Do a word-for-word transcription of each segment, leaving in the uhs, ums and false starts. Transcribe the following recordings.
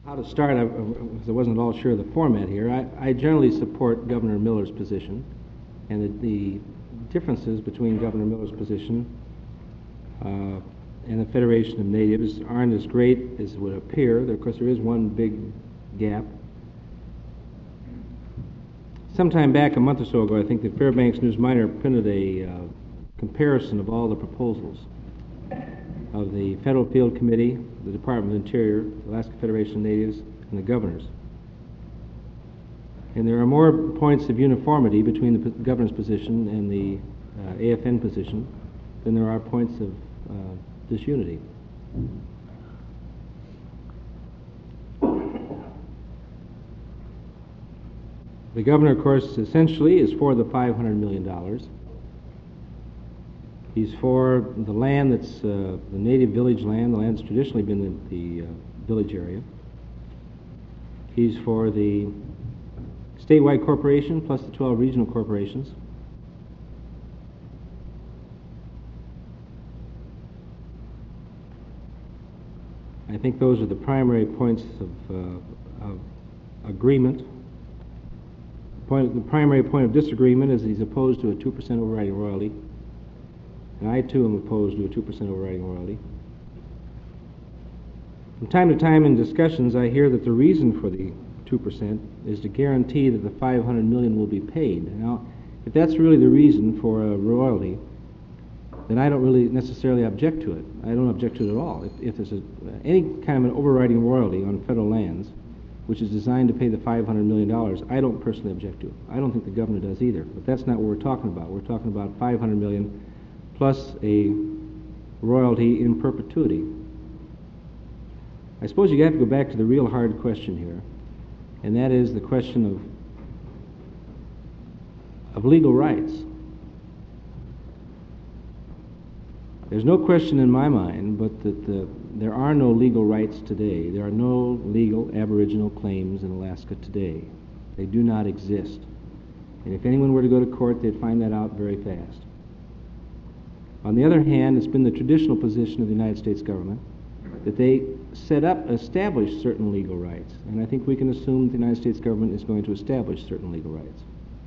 how to start, I, because I wasn't at all sure of the format here. I, I generally support Governor Miller's position, and the, the differences between Governor Miller's position uh, and the Federation of Natives aren't as great as it would appear. There, of course, there is one big gap. Sometime back, a month or so ago, I think the Fairbanks News-Miner printed a uh, comparison of all the proposals of the Federal Field Committee, the Department of Interior, the Alaska Federation of Natives, and the governors. And there are more points of uniformity between the p governor's position and the uh, A F N position than there are points of uh, disunity. The governor, of course, essentially is for the five hundred million dollars. He's for the land that's uh, the native village land, the land that's traditionally been the, the uh, village area. He's for the statewide corporation plus the twelve regional corporations. I think those are the primary points of, uh, of agreement. Point, the primary point of disagreement is he's opposed to a two percent overriding royalty. And I, too, am opposed to a two percent overriding royalty. From time to time in discussions, I hear that the reason for the two percent is to guarantee that the five hundred million dollars will be paid. Now, if that's really the reason for a royalty, then I don't really necessarily object to it. I don't object to it at all. If, if there's a, any kind of an overriding royalty on federal lands, which is designed to pay the five hundred million dollars, I don't personally object to it. I don't think the governor does either. But that's not what we're talking about. We're talking about five hundred million dollars plus a royalty in perpetuity. I suppose you have to go back to the real hard question here, and that is the question of, of legal rights. There's no question in my mind but that the, there are no legal rights today. There are no legal Aboriginal claims in Alaska today. They do not exist. And if anyone were to go to court, they'd find that out very fast. On the other hand, it's been the traditional position of the United States government that they set up, establish certain legal rights. And I think we can assume the United States government is going to establish certain legal rights.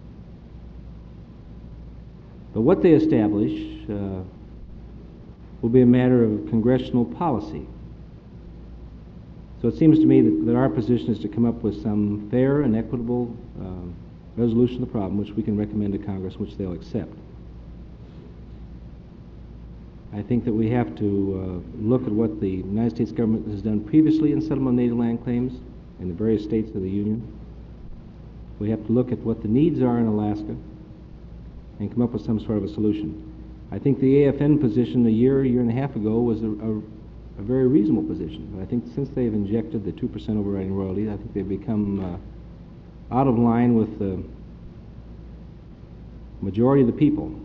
But what they establish uh, will be a matter of congressional policy. So it seems to me that, that our position is to come up with some fair and equitable uh, resolution of the problem, which we can recommend to Congress, which they'll accept. I think that we have to uh, look at what the United States government has done previously in settlement of native land claims in the various states of the Union. We have to look at what the needs are in Alaska and come up with some sort of a solution. I think the A F N position a year, year and a half ago was a, a, a very reasonable position. But I think since they've injected the two percent overriding royalty, I think they've become uh, out of line with the majority of the people.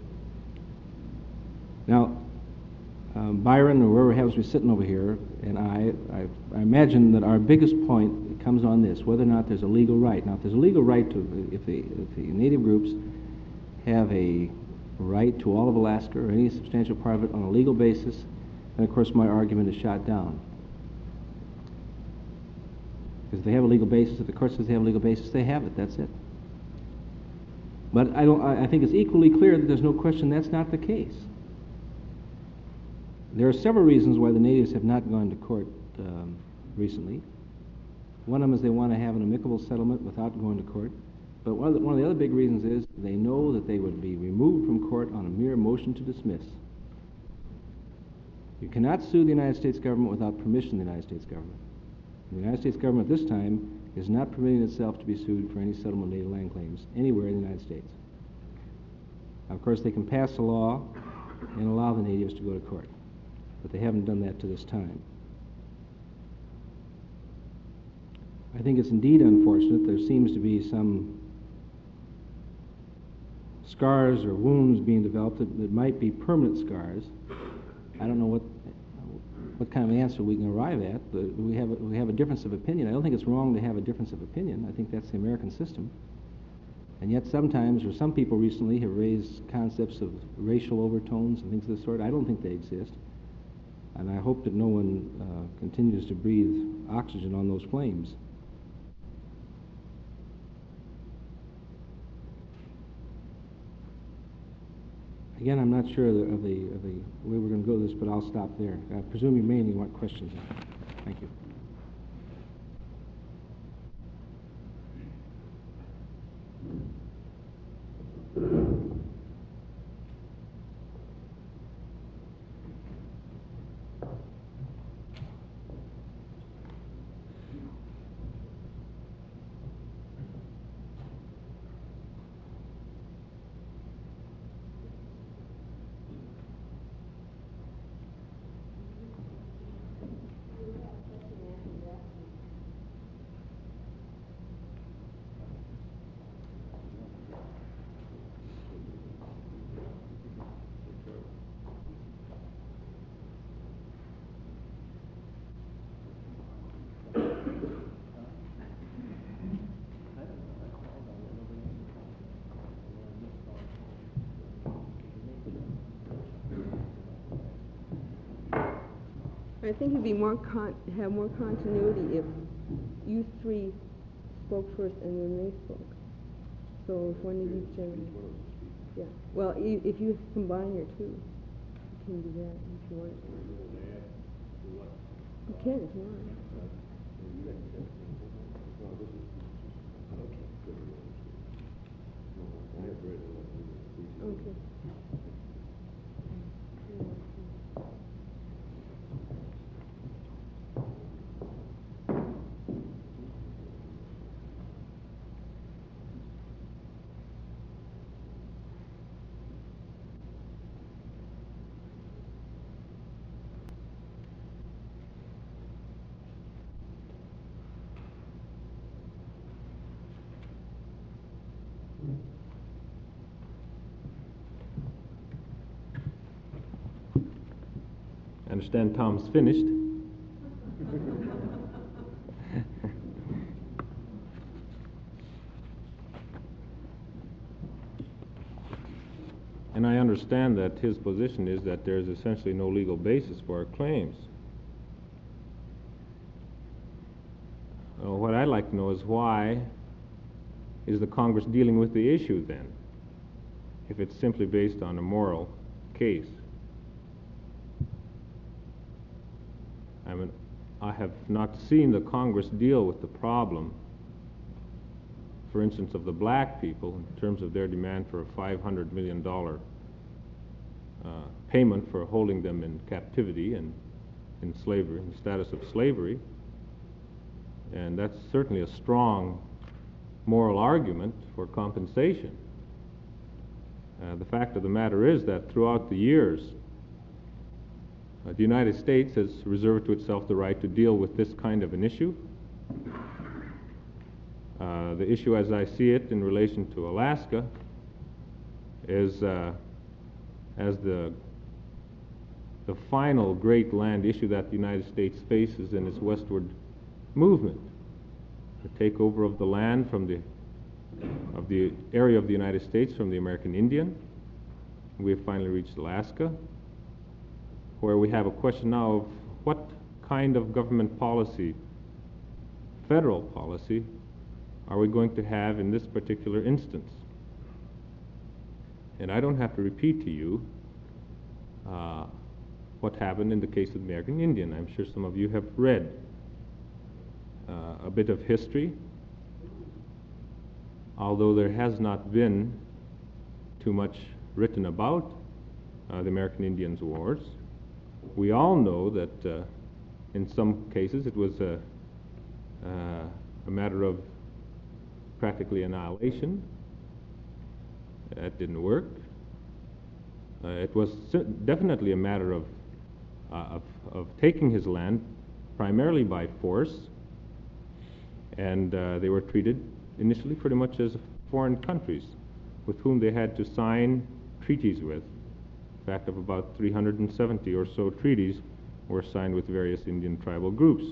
Now, um, Byron, or whoever happens to be sitting over here, and I, I, I imagine that our biggest point comes on this, whether or not there's a legal right. Now, if there's a legal right to, if the, if the native groups have a right to all of Alaska or any substantial part of it on a legal basis, then of course my argument is shot down. Because if they have a legal basis, if the court says they have a legal basis, they have it, that's it. But I, don't, I, I think it's equally clear that there's no question that's not the case. There are several reasons why the natives have not gone to court um, recently. One of them is they want to have an amicable settlement without going to court. But one of, the, one of the other big reasons is they know that they would be removed from court on a mere motion to dismiss. You cannot sue the United States government without permission of the United States government. The United States government at this time is not permitting itself to be sued for any settlement of native land claims anywhere in the United States. Now, of course, they can pass a law and allow the natives to go to court, but they haven't done that to this time. I think it's indeed unfortunate. There seems to be some scars or wounds being developed that, that might be permanent scars. I don't know what what kind of answer we can arrive at, but we have a, we have a difference of opinion. I don't think it's wrong to have a difference of opinion. I think that's the American system. And yet sometimes, or some people recently, have raised concepts of racial overtones and things of this sort. I don't think they exist. and I hope that no one uh, continues to breathe oxygen on those flames. Again, I'm not sure of the, of the, of the way we're going to go with this, but I'll stop there. I presume you mainly want questions. Thank you. I think it'd be more con have more continuity if you three spoke first and then they spoke. So if one of each, uh, yeah. Well, I if you combine your two, you can do that if you want. You can if you want. Okay. I understand Tom's finished. And I understand that his position is that there's essentially no legal basis for our claims. Uh, what I'd like to know is why is the Congress dealing with the issue then, if it's simply based on a moral case? I mean, I have not seen the Congress deal with the problem, for instance, of the black people in terms of their demand for a five hundred million dollars uh, payment for holding them in captivity and in slavery, in the status of slavery. And that's certainly a strong moral argument for compensation. Uh, the fact of the matter is that throughout the years, Uh, the United States has reserved to itself the right to deal with this kind of an issue. Uh, the issue as I see it in relation to Alaska is uh, as the, the final great land issue that the United States faces in its westward movement. The takeover of the land from the, of the area of the United States from the American Indian. We have finally reached Alaska, where we have a question now of what kind of government policy, federal policy, are we going to have in this particular instance. And I don't have to repeat to you uh, what happened in the case of the American Indian. I'm sure some of you have read uh, a bit of history, although there has not been too much written about uh, the American Indians' wars. We all know that uh, in some cases it was a, uh, a matter of practically annihilation. That didn't work. Uh, it was definitely a matter of, uh, of, of taking his land primarily by force, and uh, they were treated initially pretty much as foreign countries with whom they had to sign treaties with. In fact, of about three hundred seventy or so treaties were signed with various Indian tribal groups.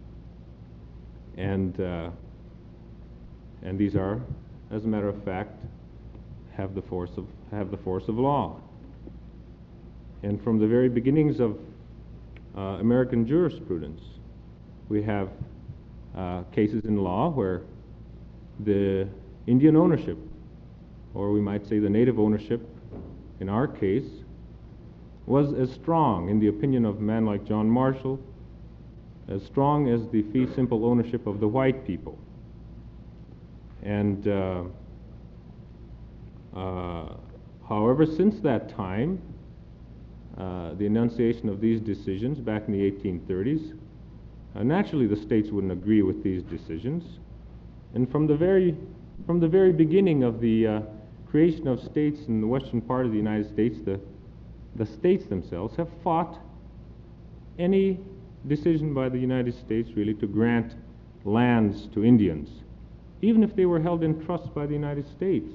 And, uh, and these are, as a matter of fact, have the force of, have the force of law. And from the very beginnings of uh, American jurisprudence. We have uh, cases in law where the Indian ownership, or we might say the native ownership, in our case, was as strong, in the opinion of a man like John Marshall, as strong as the fee simple ownership of the white people. And uh, uh, however, since that time, uh, the enunciation of these decisions back in the eighteen thirties, uh, naturally the states wouldn't agree with these decisions. And from the very, from the very beginning of the uh, creation of states in the western part of the United States, the, the states themselves have fought any decision by the United States really to grant lands to Indians, even if they were held in trust by the United States.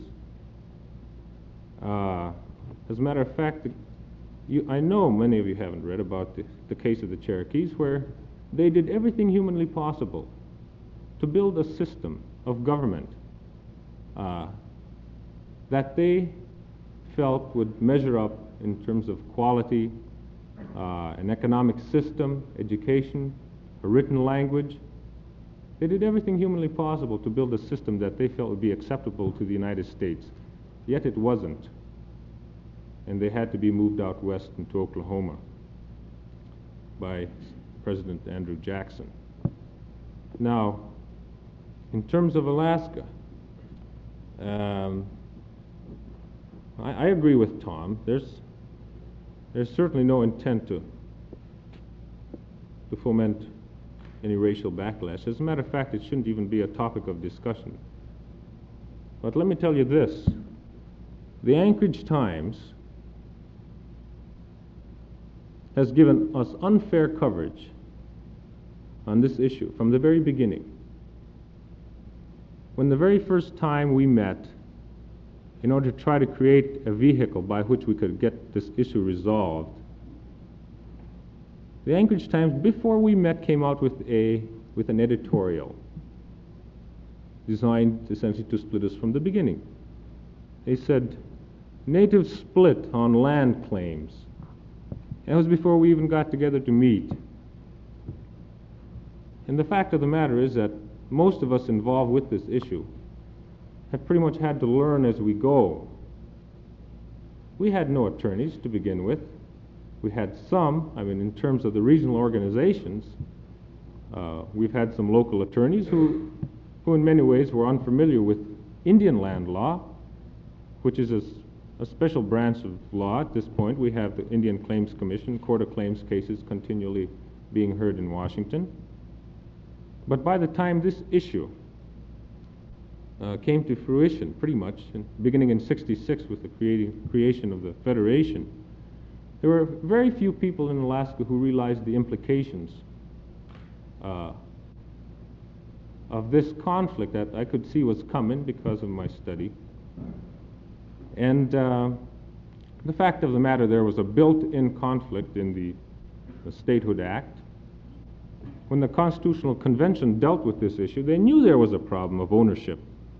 Uh, as a matter of fact, the, you, I know many of you haven't read about the, the case of the Cherokees, where they did everything humanly possible to build a system of government uh, that they felt would measure up in terms of quality, uh, an economic system, education, a written language. They did everything humanly possible to build a system that they felt would be acceptable to the United States. Yet it wasn't. And they had to be moved out west into Oklahoma by President Andrew Jackson. Now, in terms of Alaska, um, I, I agree with Tom. There's, there's certainly no intent to, to foment any racial backlash. As a matter of fact, it shouldn't even be a topic of discussion. But let me tell you this. The Anchorage Times has given us unfair coverage on this issue from the very beginning. When the very first time we met, in order to try to create a vehicle by which we could get this issue resolved, the Anchorage Times, before we met, came out with a with an editorial designed essentially to split us from the beginning. They said, "Natives split on land claims." That was before we even got together to meet. And the fact of the matter is that most of us involved with this issue have pretty much had to learn as we go. We had no attorneys to begin with. We had some, I mean, in terms of the regional organizations, uh, we've had some local attorneys who, who in many ways were unfamiliar with Indian land law, which is a, a special branch of law at this point. We have the Indian Claims Commission, Court of Claims cases continually being heard in Washington. But by the time this issue uh, came to fruition, pretty much, in, beginning in sixty-six with the creating, creation of the Federation, there were very few people in Alaska who realized the implications uh, of this conflict that I could see was coming because of my study. And uh, the fact of the matter, there was a built-in conflict in the, the Statehood Act. When the Constitutional Convention dealt with this issue, they knew there was a problem of ownership.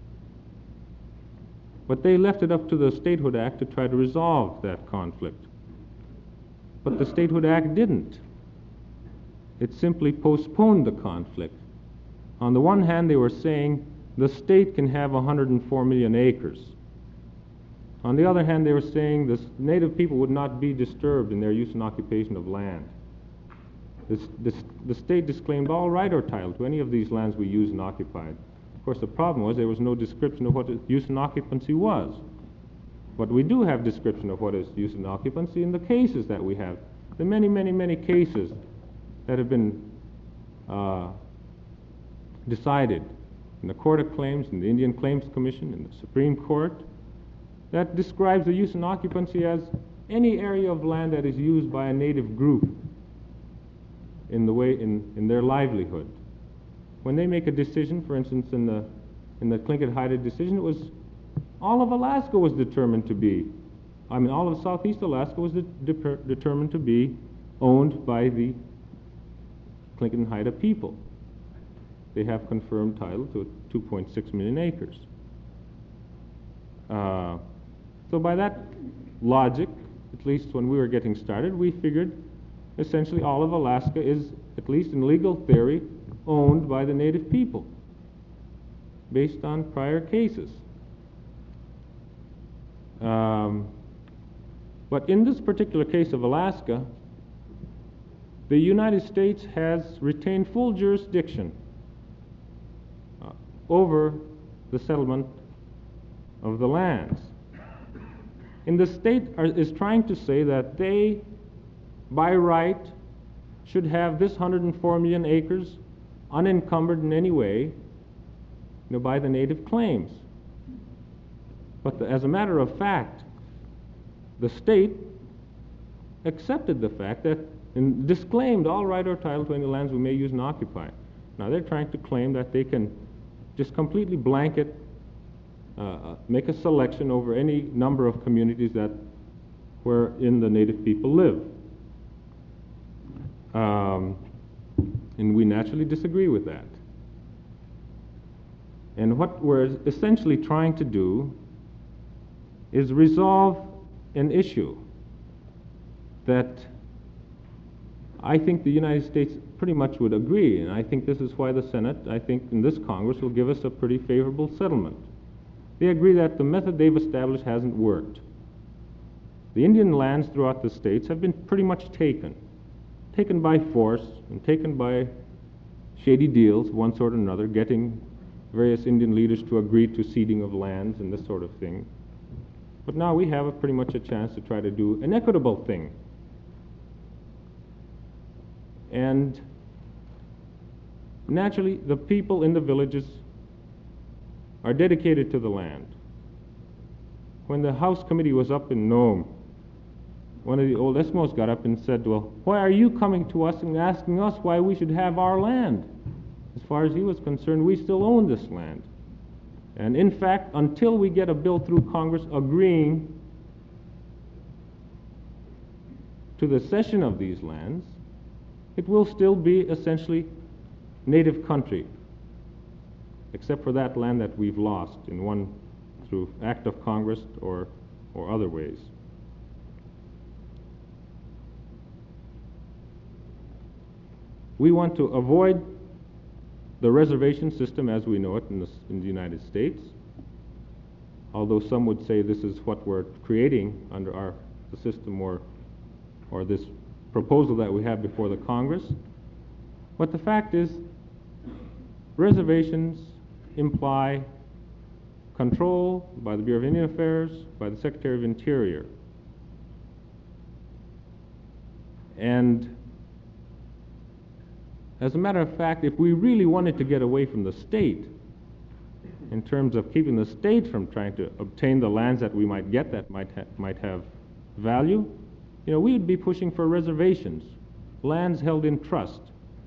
But they left it up to the Statehood Act to try to resolve that conflict. But the Statehood Act didn't. It simply postponed the conflict. On the one hand, they were saying the state can have one hundred four million acres. On the other hand, they were saying the native people would not be disturbed in their use and occupation of land. This, this, the state disclaimed all right or title to any of these lands we used and occupied. Of course, the problem was there was no description of what use and occupancy was. But we do have description of what is use and occupancy in the cases that we have. The many, many, many cases that have been uh, decided in the Court of Claims, in the Indian Claims Commission, in the Supreme Court, that describes the use and occupancy as any area of land that is used by a native group in the way in, in their livelihood. When they make a decision, for instance, in the in the Tlingit-Haida decision, it was all of Alaska was determined to be, I mean, all of Southeast Alaska was de de determined to be owned by the Tlingit and Haida people. They have confirmed title to two point six million acres. Uh, so by that logic, at least when we were getting started, we figured, essentially all of Alaska is, at least in legal theory, owned by the native people, based on prior cases. Um, but in this particular case of Alaska, the United States has retained full jurisdiction uh, over the settlement of the lands. And the state are, is trying to say that they, by right, should have this one hundred four million acres unencumbered in any way, you know, by the native claims. But the, as a matter of fact, the state accepted the fact that and disclaimed all right or title to any lands we may use and occupy. Now they're trying to claim that they can just completely blanket, uh, make a selection over any number of communities that wherein the native people live. Um, and we naturally disagree with that. And what we're essentially trying to do is resolve an issue that I think the United States pretty much would agree, and I think this is why the Senate, I think in this Congress, will give us a pretty favorable settlement. They agree that the method they've established hasn't worked. The Indian lands throughout the states have been pretty much taken, taken by force and taken by shady deals of one sort or another, getting various Indian leaders to agree to ceding of lands and this sort of thing. But now we have a pretty much a chance to try to do an equitable thing. And naturally, the people in the villages are dedicated to the land. When the House committee was up in Nome, one of the old Eskimos got up and said, well, why are you coming to us and asking us why we should have our land? As far as he was concerned, we still own this land. And in fact, until we get a bill through Congress agreeing to the cession of these lands, it will still be essentially native country, except for that land that we've lost in one through act of Congress or, or other ways. We want to avoid the reservation system as we know it in the, in the United States, although some would say this is what we're creating under our the system or, or this proposal that we have before the Congress. But the fact is, reservations imply control by the Bureau of Indian Affairs, by the Secretary of Interior. And as a matter of fact, if we really wanted to get away from the state, in terms of keeping the state from trying to obtain the lands that we might get that might, ha might have value, you know, we would be pushing for reservations, lands held in trust,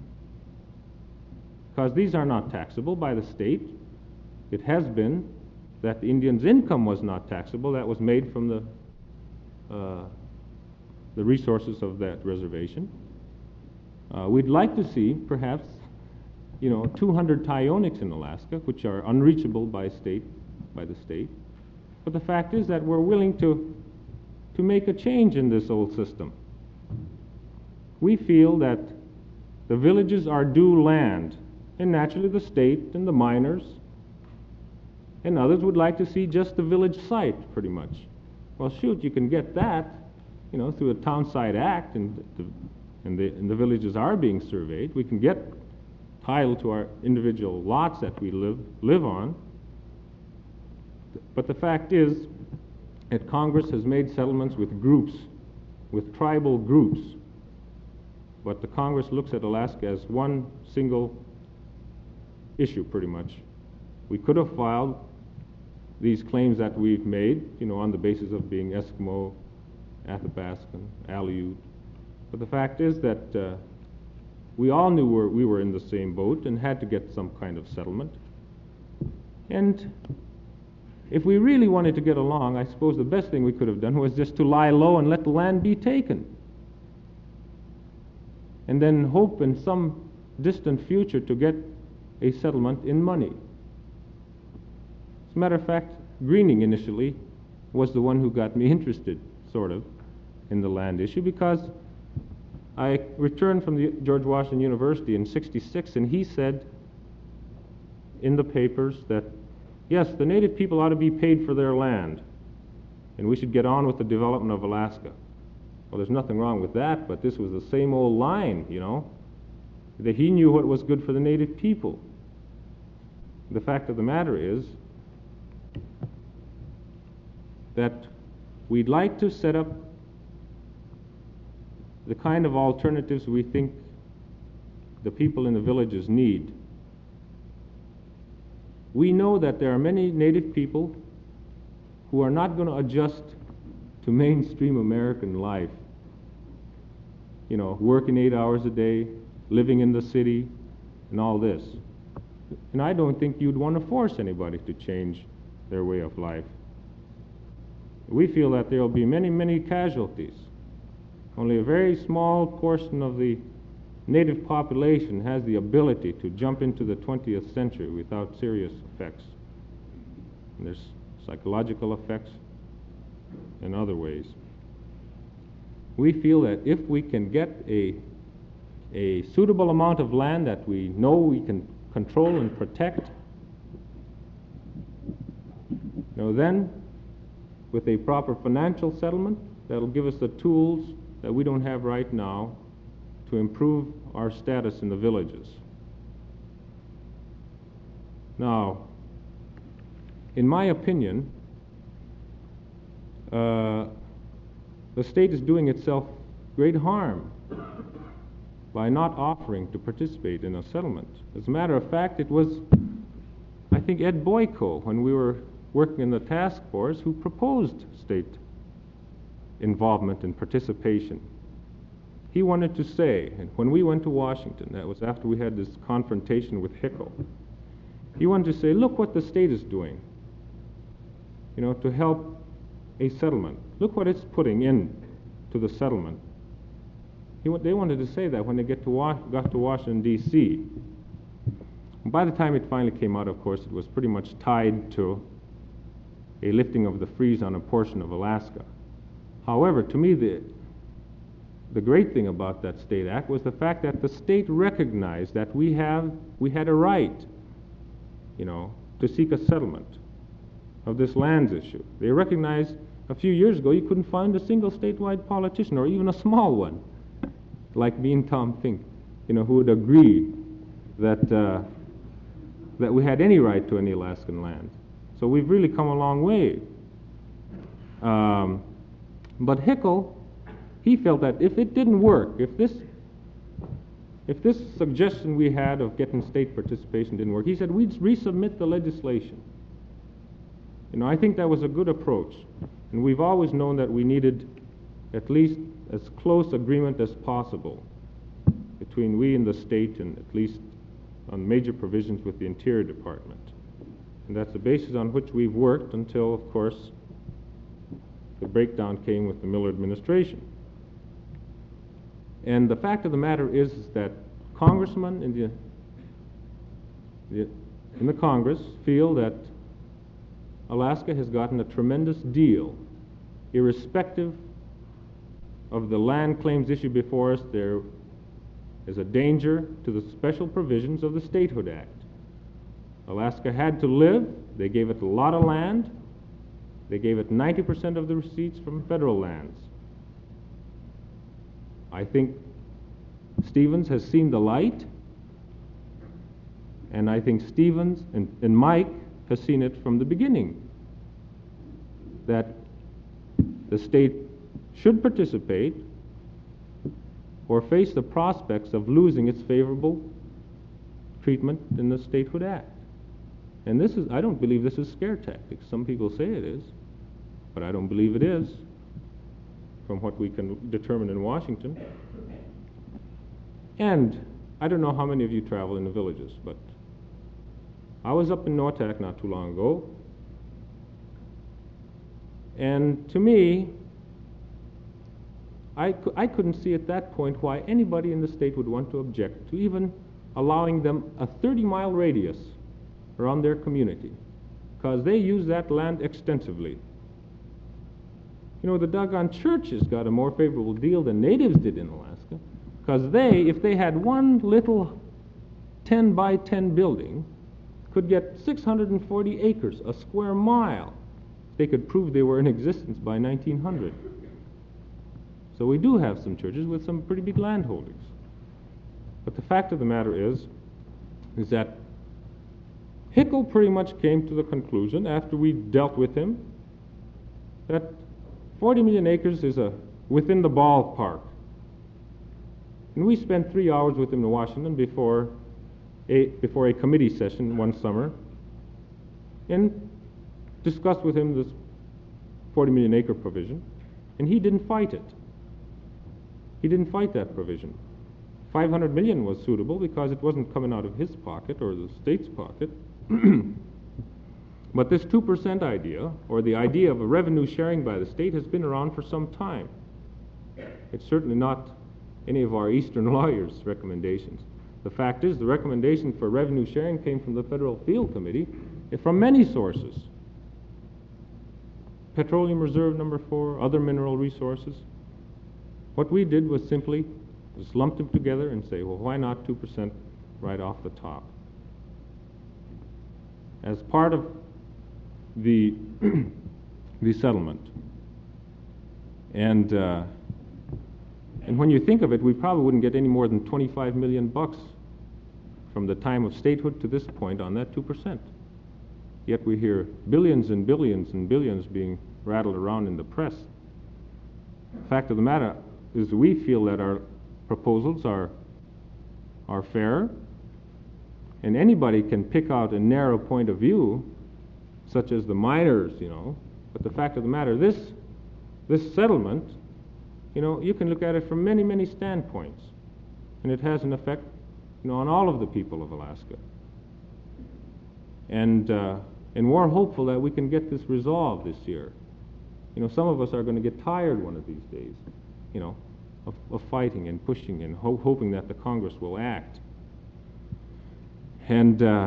because these are not taxable by the state. It has been that the Indians' income was not taxable. That was made from the, uh, the resources of that reservation. Uh, we'd like to see, perhaps, you know, two hundred Tyonics in Alaska, which are unreachable by state, by the state. But the fact is that we're willing to, to make a change in this old system. We feel that the villages are due land, and naturally the state and the miners and others would like to see just the village site, pretty much. Well, shoot, you can get that, you know, through a Townsite Act, and the, and the, and the villages are being surveyed. We can get title to our individual lots that we live, live on. But the fact is that Congress has made settlements with groups, with tribal groups. But the Congress looks at Alaska as one single issue, pretty much. We could have filed these claims that we've made, you know, on the basis of being Eskimo, Athabascan, Aleut. But the fact is that uh, we all knew we're, we were in the same boat and had to get some kind of settlement. And if we really wanted to get along, I suppose the best thing we could have done was just to lie low and let the land be taken. And then hope in some distant future to get a settlement in money. As a matter of fact, Greening initially was the one who got me interested, sort of, in the land issue, because I returned from the George Washington University in sixty-six, and he said in the papers that, yes, the native people ought to be paid for their land, and we should get on with the development of Alaska. Well, there's nothing wrong with that, but this was the same old line, you know, that he knew what was good for the native people. The fact of the matter is that we'd like to set up the kind of alternatives we think the people in the villages need. We know that there are many native people who are not going to adjust to mainstream American life. You know, working eight hours a day, living in the city, and all this. And I don't think you'd want to force anybody to change their way of life. We feel that there will be many, many casualties. Only a very small portion of the native population has the ability to jump into the twentieth century without serious effects. And there's psychological effects and other ways. We feel that if we can get a, a suitable amount of land that we know we can control and protect, you know, then with a proper financial settlement, that'll give us the tools that we don't have right now to improve our status in the villages. Now, in my opinion, uh, the state is doing itself great harm by not offering to participate in a settlement. As a matter of fact, it was, I think, Ed Boyko, when we were working in the task force, who proposed state involvement and participation. He wanted to say, and when we went to Washington, that was after we had this confrontation with Hickel, he wanted to say, look what the state is doing, you know, to help a settlement. Look what it's putting in to the settlement. He, they wanted to say that when they get to wa got to Washington, D C By the time it finally came out, of course, it was pretty much tied to a lifting of the freeze on a portion of Alaska. However, to me, the, the great thing about that state act was the fact that the state recognized that we have, we had a right, you know, to seek a settlement of this lands issue. They recognized a few years ago you couldn't find a single statewide politician, or even a small one, like me and Tom Fink, you know, who would agree that, uh, that we had any right to any Alaskan land. So we've really come a long way. Um, but Hickel, he felt that if it didn't work, if this, if this suggestion we had of getting state participation didn't work, he said we'd resubmit the legislation. You know, I think that was a good approach. And we've always known that we needed at least as close agreement as possible between we and the state, and at least on major provisions with the Interior Department. And that's the basis on which we've worked until, of course, the breakdown came with the Miller administration. And the fact of the matter is, is that congressmen in the, the, in the Congress feel that Alaska has gotten a tremendous deal, irrespective of the land claims issue before us. There is a danger to the special provisions of the Statehood Act. Alaska had to live. They gave it a lot of land. They gave it ninety percent of the receipts from federal lands. I think Stevens has seen the light, and I think Stevens and, and Mike has seen it from the beginning, that the state should participate or face the prospects of losing its favorable treatment in the Statehood Act. And this is, I don't believe this is scare tactics. Some people say it is, but I don't believe it is, from what we can determine in Washington. And I don't know how many of you travel in the villages, but I was up in Nortak not too long ago, and to me, I, cu I couldn't see at that point why anybody in the state would want to object to even allowing them a thirty mile radius around their community, because they use that land extensively. You know, the doggone churches got a more favorable deal than natives did in Alaska. Because they, if they had one little ten by ten building, could get six hundred forty acres, a square mile. They could prove they were in existence by nineteen hundred. So we do have some churches with some pretty big land holdings. But the fact of the matter is, is that Hickel pretty much came to the conclusion, after we dealt with him, that forty million acres is a within the ballpark. And we spent three hours with him in Washington before a, before a committee session one summer, and discussed with him this forty million acre provision, and he didn't fight it. He didn't fight that provision. five hundred million was suitable because it wasn't coming out of his pocket or the state's pocket. But this two percent idea, or the idea of a revenue sharing by the state, has been around for some time. It's certainly not any of our Eastern lawyers' recommendations. The fact is, the recommendation for revenue sharing came from the Federal Field Committee, and from many sources. Petroleum Reserve Number Four, other mineral resources. What we did was simply just lump them together and say, well, why not two percent right off the top? As part of the the settlement. And uh, and when you think of it, we probably wouldn't get any more than twenty-five million bucks from the time of statehood to this point on that two percent. Yet we hear billions and billions and billions being rattled around in the press. The fact of the matter is we feel that our proposals are are fair, and anybody can pick out a narrow point of view, such as the miners, you know. But the fact of the matter, this this settlement, you know, you can look at it from many, many standpoints, and it has an effect, you know, on all of the people of Alaska. And uh, and we're hopeful that we can get this resolved this year. You know, some of us are going to get tired one of these days, you know, of, of fighting and pushing and ho hoping that the Congress will act. And uh,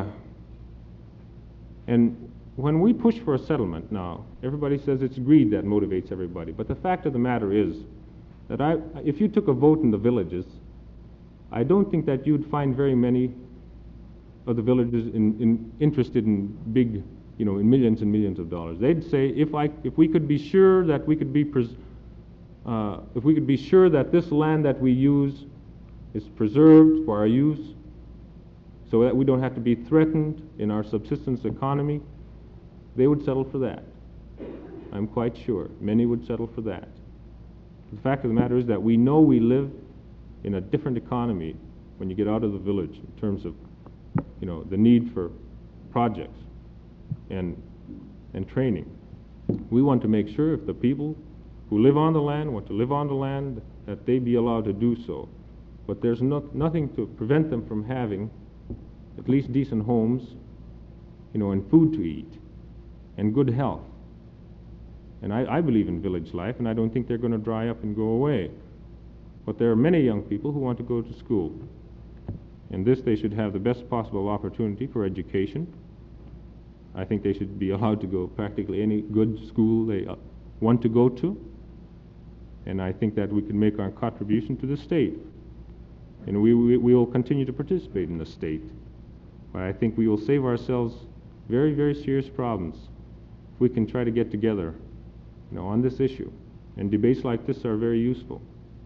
and when we push for a settlement now, everybody says it's greed that motivates everybody. But the fact of the matter is that I, if you took a vote in the villages, I don't think that you'd find very many of the villages in, in interested in big, you know, in millions and millions of dollars. They'd say, if I, if we could be sure that we could be, pres uh, if we could be sure that this land that we use is preserved for our use, so that we don't have to be threatened in our subsistence economy, they would settle for that. I'm quite sure many would settle for that. The fact of the matter is that we know we live in a different economy when you get out of the village in terms of, you know, the need for projects and and training. We want to make sure if the people who live on the land want to live on the land, that they be allowed to do so. But there's no, nothing to prevent them from having at least decent homes, you know, and food to eat, and good health. And I, I believe in village life, and I don't think they're going to dry up and go away. But there are many young people who want to go to school. And this, they should have the best possible opportunity for education. I think they should be allowed to go practically any good school they uh, want to go to. And I think that we can make our contribution to the state. And we, we, we will continue to participate in the state. But I think we will save ourselves very, very serious problems if we can try to get together, you know, on this issue. And debates like this are very useful.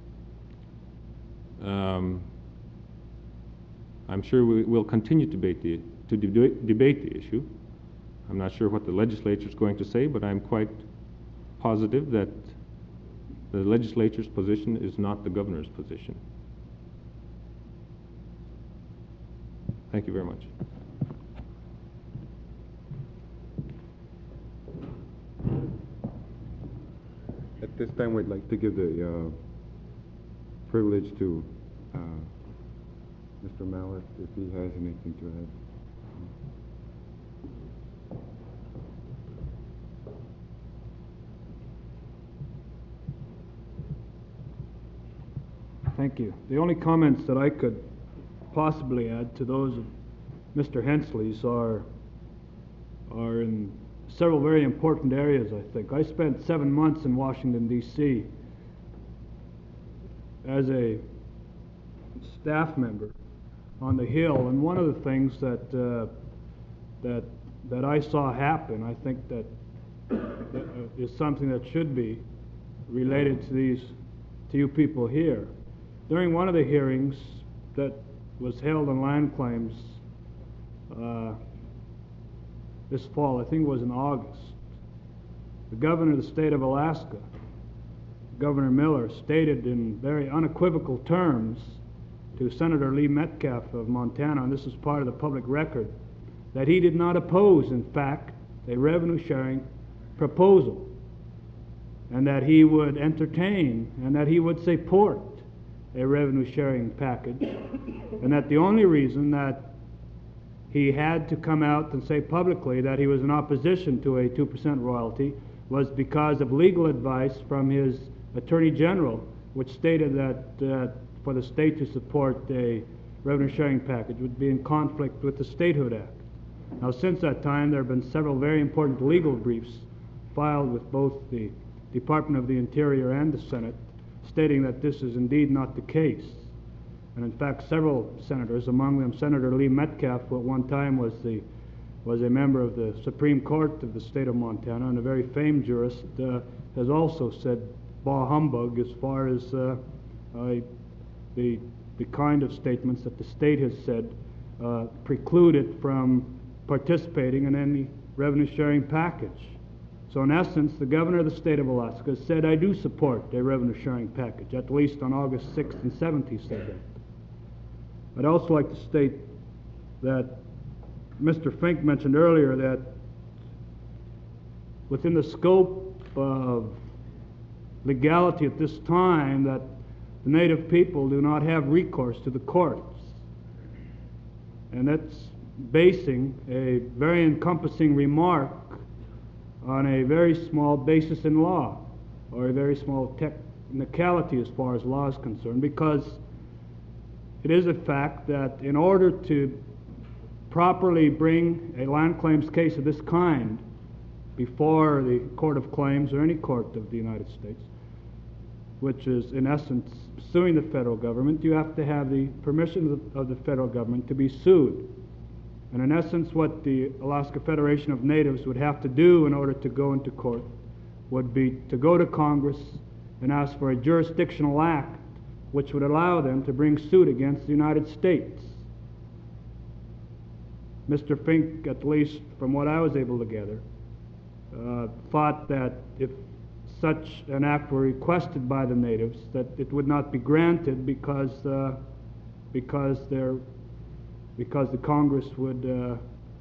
Um, I'm sure we will continue to debate the, to deba debate the issue. I'm not sure what the legislature is going to say, but I'm quite positive that the legislature's position is not the governor's position. Thank you very much. At this time, we'd like to give the uh, privilege to uh, Mister Mallett, if he has anything to add. Thank you. The only comments that I could possibly add to those of Mister Hensley's are, are in several very important areas, I think. I spent seven months in Washington, D C as a staff member on the Hill, and one of the things that uh, that that I saw happen, I think that, that uh, is something that should be related to these to you people here. During one of the hearings that was held on land claims uh, this fall, I think it was in August, the governor of the state of Alaska, Governor Miller, stated in very unequivocal terms to Senator Lee Metcalf of Montana, and this is part of the public record, that he did not oppose, in fact, a revenue-sharing proposal, and that he would entertain and that he would support a revenue-sharing package, and that the only reason that he had to come out and say publicly that he was in opposition to a two percent royalty was because of legal advice from his Attorney General, which stated that uh, for the state to support a revenue-sharing package would be in conflict with the Statehood Act. Now, since that time, there have been several very important legal briefs filed with both the Department of the Interior and the Senate, stating that this is indeed not the case. And in fact, several senators, among them Senator Lee Metcalf, who at one time was the was a member of the Supreme Court of the state of Montana and a very famed jurist, uh, has also said bah humbug as far as uh, uh, the the kind of statements that the state has said uh, preclude it from participating in any revenue-sharing package. So in essence, the governor of the state of Alaska said, I do support a revenue-sharing package. At least on August sixth and seventh he said that. I'd also like to state that Mister Fink mentioned earlier that within the scope of legality at this time, that the Native people do not have recourse to the courts. And that's basing a very encompassing remark on a very small basis in law, or a very small technicality as far as law is concerned, because it is a fact that in order to properly bring a land claims case of this kind before the Court of Claims or any court of the United States, which is in essence suing the federal government, you have to have the permission of the, of the federal government to be sued. And in essence, what the Alaska Federation of Natives would have to do in order to go into court would be to go to Congress and ask for a jurisdictional act which would allow them to bring suit against the United States. Mister Fink, at least from what I was able to gather, uh, thought that if such an act were requested by the natives, that it would not be granted because uh, because there because the Congress would uh,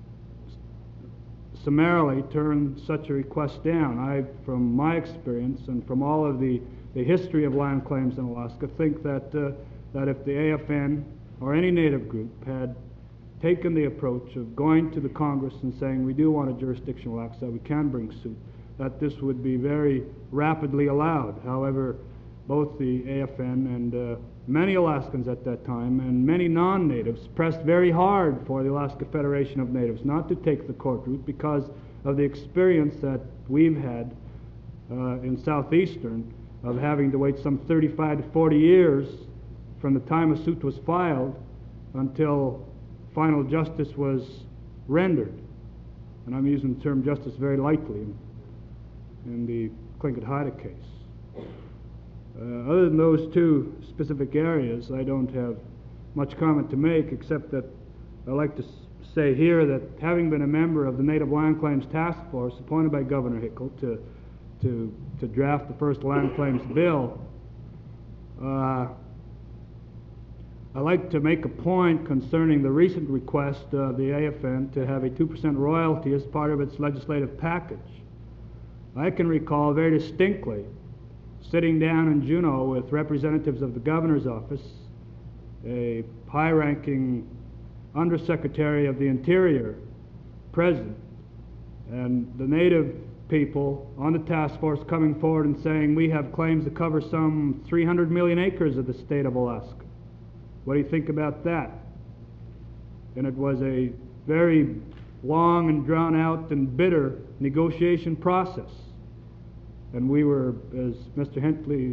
summarily turn such a request down. I, from my experience and from all of the, the history of land claims in Alaska, think that uh, that if the A F N or any native group had taken the approach of going to the Congress and saying we do want a jurisdictional act so that we can bring suit, that this would be very rapidly allowed. However, both the A F N and uh, many Alaskans at that time and many non-natives pressed very hard for the Alaska Federation of Natives not to take the court route because of the experience that we've had uh, in Southeastern of having to wait some thirty-five to forty years from the time a suit was filed until final justice was rendered. And I'm using the term justice very lightly in, in the Tlingit Haida case. Uh, other than those two specific areas, I don't have much comment to make, except that I'd like to s say here that having been a member of the Native Land Claims Task Force appointed by Governor Hickel to, to, to draft the first land claims bill, uh, I'd like to make a point concerning the recent request of the A F N to have a two percent royalty as part of its legislative package. I can recall very distinctly sitting down in Juneau with representatives of the governor's office, a high-ranking undersecretary of the Interior present, and the native people on the task force coming forward and saying, we have claims to cover some three hundred million acres of the state of Alaska. What do you think about that? And it was a very long and drawn-out and bitter negotiation process. And we were, as Mister Hensley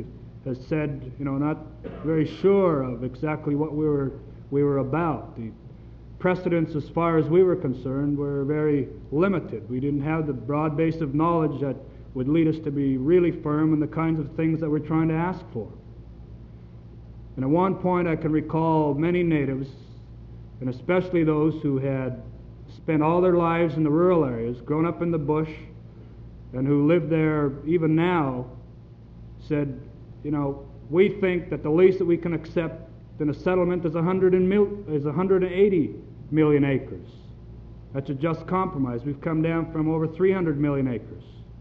has said, you know, not very sure of exactly what we were, we were about. The precedents, as far as we were concerned, were very limited. We didn't have the broad base of knowledge that would lead us to be really firm in the kinds of things that we're trying to ask for. And at one point I can recall many natives, and especially those who had spent all their lives in the rural areas, grown up in the bush, and who live there even now, said, you know, we think that the least that we can accept in a settlement is one hundred and mil- is one hundred eighty million acres. That's a just compromise. We've come down from over three hundred million acres.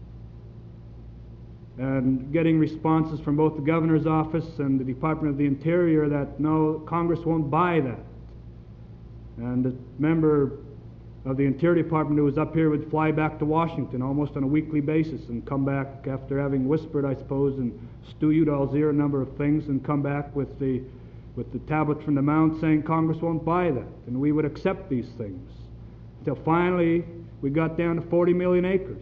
And getting responses from both the governor's office and the Department of the Interior that no, Congress won't buy that. And a member of the Interior Department who was up here would fly back to Washington almost on a weekly basis and come back after having whispered, I suppose, in Stu Udall's ear a number of things, and come back with the with the tablet from the Mount saying Congress won't buy that, and we would accept these things. Until finally we got down to forty million acres.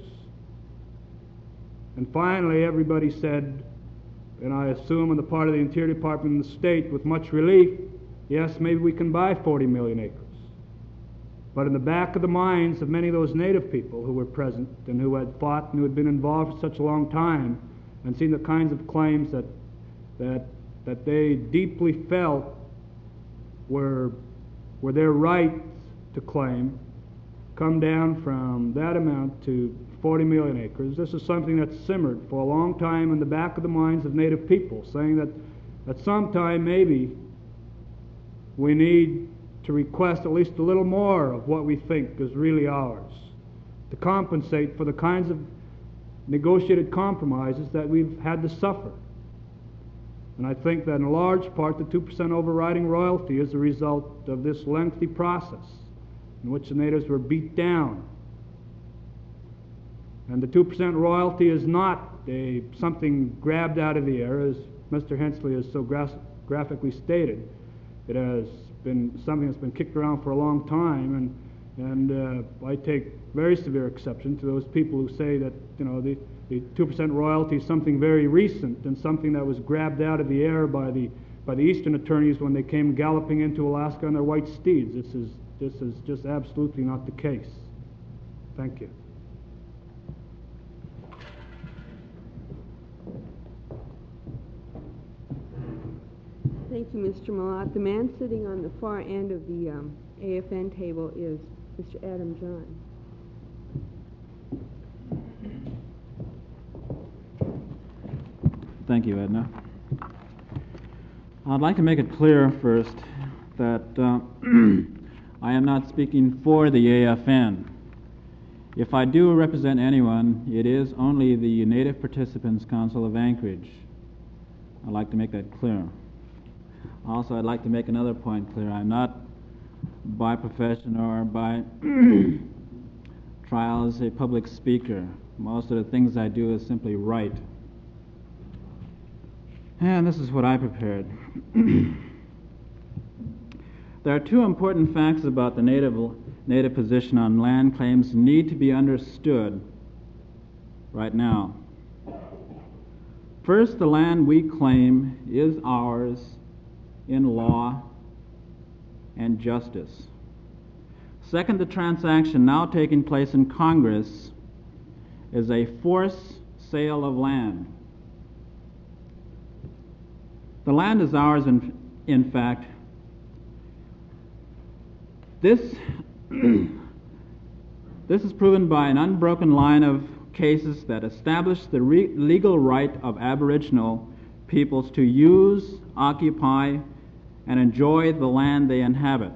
And finally everybody said, and I assume on the part of the Interior Department and the state with much relief, yes, maybe we can buy forty million acres. But in the back of the minds of many of those native people who were present and who had fought and who had been involved for such a long time and seen the kinds of claims that that that they deeply felt were were their rights to claim, come down from that amount to forty million acres. This is something that simmered for a long time in the back of the minds of native people, saying that at some time maybe we need to request at least a little more of what we think is really ours, to compensate for the kinds of negotiated compromises that we've had to suffer. And I think that in large part the two percent overriding royalty is the result of this lengthy process in which the natives were beat down. And the two percent royalty is not a, something grabbed out of the air, as Mister Hensley has so gra- graphically stated. It has been something that's been kicked around for a long time, and and uh, I take very severe exception to those people who say that, you know, the, the two percent royalty is something very recent and something that was grabbed out of the air by the by the Eastern attorneys when they came galloping into Alaska on their white steeds. This is this is just absolutely not the case. Thank you. Thank you, Mister Malott. The man sitting on the far end of the um, A F N table is Mister Adam John. Thank you, Edna. I'd like to make it clear first that uh, I am not speaking for the A F N. If I do represent anyone, it is only the Native Participants Council of Anchorage. I'd like to make that clear. Also, I'd like to make another point clear. I'm not by profession or by trial as a public speaker. Most of the things I do is simply write. And this is what I prepared. There are two important facts about the native, native position on land claims need to be understood right now. First, the land we claim is ours in law and justice. Second, the transaction now taking place in Congress is a forced sale of land. The land is ours in, in fact. This, this is proven by an unbroken line of cases that establish the re- legal right of Aboriginal peoples to use, occupy, and enjoy the land they inhabit.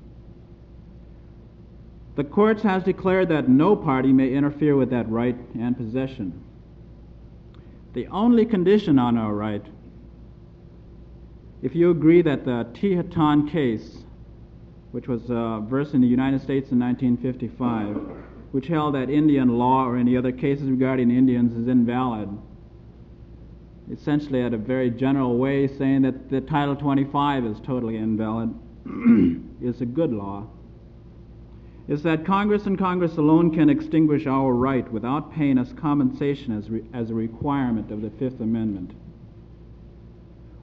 The courts has declared that no party may interfere with that right and possession. The only condition on our right, if you agree that the Teton case, which was uh, versed in the United States in nineteen fifty-five, which held that Indian law or any other cases regarding Indians is invalid, essentially at a very general way saying that the Title twenty-five is totally invalid, is a good law, is that Congress and Congress alone can extinguish our right without paying us compensation as, re- as a requirement of the Fifth Amendment.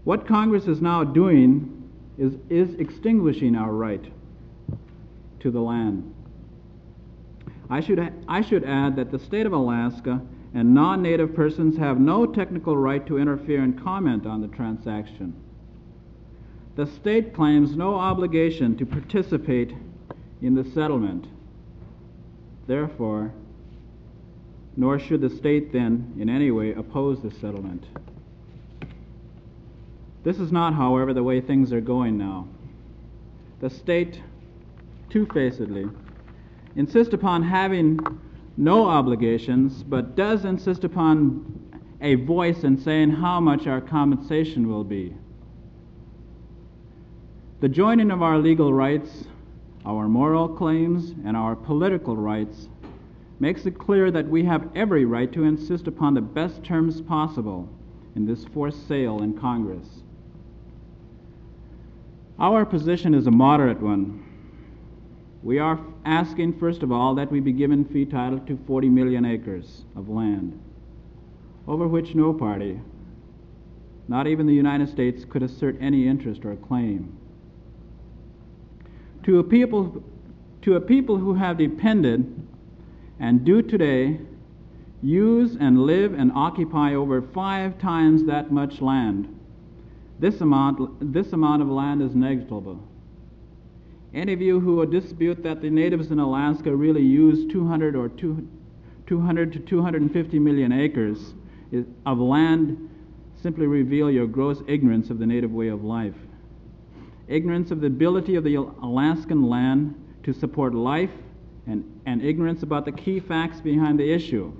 What Congress is now doing is, is extinguishing our right to the land. I should, I should add that the state of Alaska and non-native persons have no technical right to interfere and comment on the transaction. The state claims no obligation to participate in the settlement. Therefore, nor should the state then in any way oppose the settlement. This is not, however, the way things are going now. The state, two-facedly, insists upon having no obligations, but does insist upon a voice in saying how much our compensation will be. The joining of our legal rights, our moral claims, and our political rights makes it clear that we have every right to insist upon the best terms possible in this forced sale in Congress. Our position is a moderate one. We are asking, first of all, that we be given fee title to forty million acres of land, over which no party, not even the United States, could assert any interest or claim. To a people, to a people who have depended and do today use and live and occupy over five times that much land, this amount, this amount of land is negligible. Any of you who would dispute that the natives in Alaska really use two hundred or two hundred to two hundred fifty million acres of land simply reveal your gross ignorance of the native way of life. Ignorance of the ability of the Alaskan land to support life, and, and ignorance about the key facts behind the issue.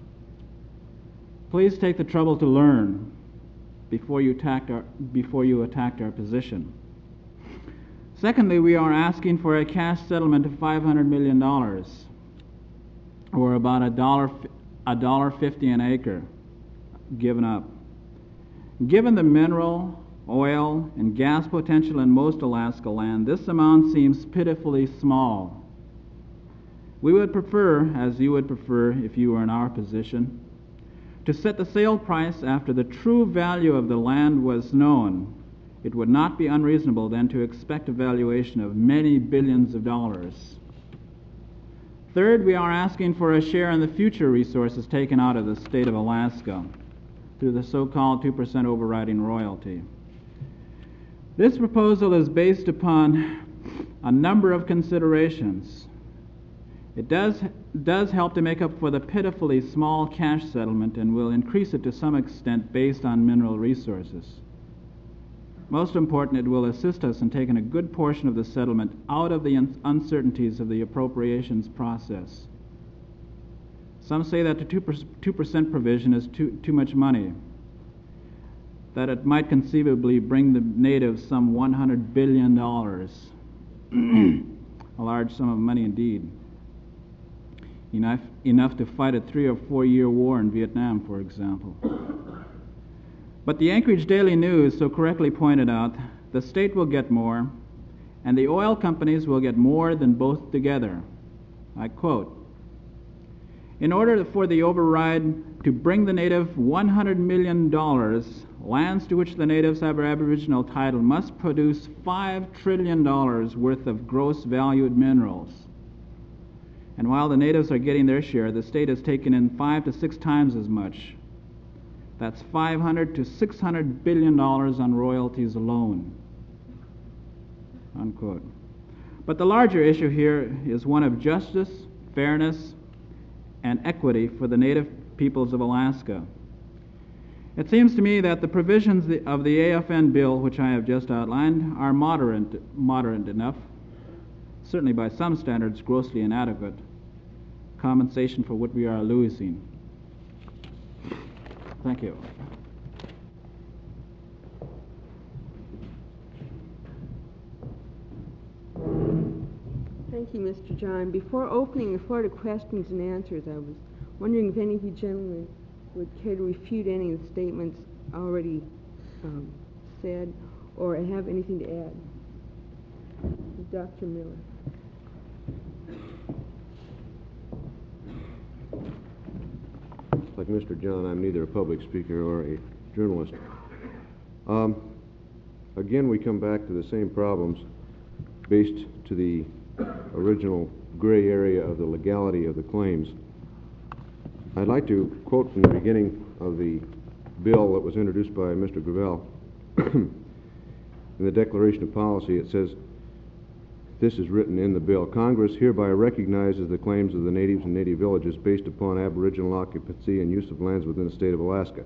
Please take the trouble to learn before you attacked our, before you attacked our position. Secondly, we are asking for a cash settlement of five hundred million dollars, or about a dollar, a dollar fifty an acre, given up. Given the mineral, oil, and gas potential in most Alaska land, this amount seems pitifully small. We would prefer, as you would prefer if you were in our position, to set the sale price after the true value of the land was known. It would not be unreasonable then to expect a valuation of many billions of dollars. Third, we are asking for a share in the future resources taken out of the state of Alaska through the so-called two percent overriding royalty. This proposal is based upon a number of considerations. It does, does help to make up for the pitifully small cash settlement and will increase it to some extent based on mineral resources. Most important, it will assist us in taking a good portion of the settlement out of the un- uncertainties of the appropriations process. Some say that the two percent provision is too, too much money, that it might conceivably bring the natives some one hundred billion dollars, a large sum of money indeed. Enough, enough to fight a three or four year war in Vietnam, for example. But the Anchorage Daily News so correctly pointed out, the state will get more, and the oil companies will get more than both together. I quote, "In order for the override to bring the native one hundred million dollars, lands to which the natives have aboriginal title must produce five trillion dollars worth of gross valued minerals. And while the natives are getting their share, the state has taken in five to six times as much. That's five hundred to six hundred billion dollars on royalties alone." Unquote. But the larger issue here is one of justice, fairness, and equity for the native peoples of Alaska. It seems to me that the provisions of the A F N bill, which I have just outlined, are moderate, moderate enough, certainly by some standards grossly inadequate, compensation for what we are losing. Thank you. Thank you, Mister John. Before opening the floor to questions and answers, I was wondering if any of you gentlemen would care to refute any of the statements already um, said, or have anything to add. Doctor Miller. Like Mister John, I'm neither a public speaker or a journalist. Um, again, we come back to the same problems based to the original gray area of the legality of the claims. I'd like to quote from the beginning of the bill that was introduced by Mister Gravel. In the Declaration of Policy, it says, this is written in the bill, Congress hereby recognizes the claims of the natives and native villages based upon aboriginal occupancy and use of lands within the state of Alaska.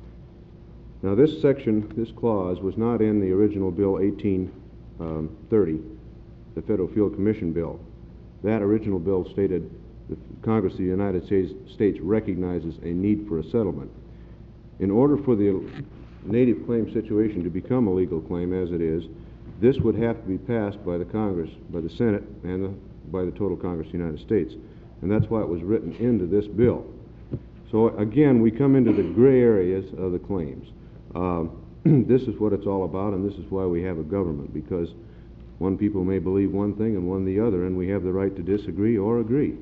Now this section, this clause, was not in the original Bill eighteen thirty, the Federal Field Commission bill. That original bill stated that Congress of the United States, States recognizes a need for a settlement. In order for the native claim situation to become a legal claim as it is, this would have to be passed by the Congress, by the Senate, and the, by the total Congress of the United States. And that's why it was written into this bill. So again, we come into the gray areas of the claims. Uh, this is what it's all about, and this is why we have a government, because one people may believe one thing and one the other, and we have the right to disagree or agree.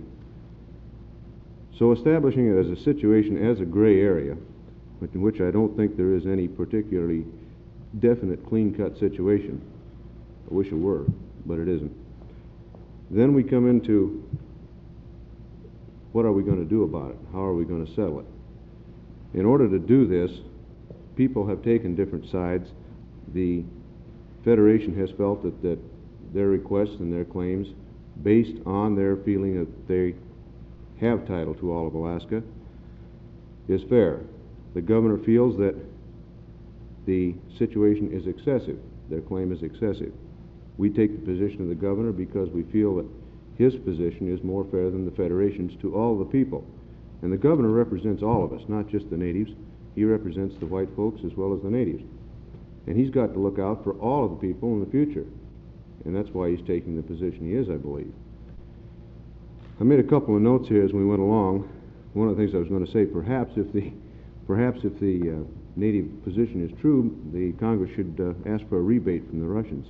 So establishing it as a situation as a gray area, in which I don't think there is any particularly definite clean-cut situation. I wish it were, but it isn't. Then we come into what are we going to do about it? How are we going to settle it? In order to do this, people have taken different sides. The Federation has felt that, that their requests and their claims, based on their feeling that they have title to all of Alaska, is fair. The governor feels that the situation is excessive. Their claim is excessive. We take the position of the governor because we feel that his position is more fair than the Federation's to all the people. And the governor represents all of us, not just the natives. He represents the white folks as well as the natives. And he's got to look out for all of the people in the future. And that's why he's taking the position he is, I believe. I made a couple of notes here as we went along. One of the things I was going to say, perhaps if the Perhaps if the uh, native position is true, the Congress should uh, ask for a rebate from the Russians.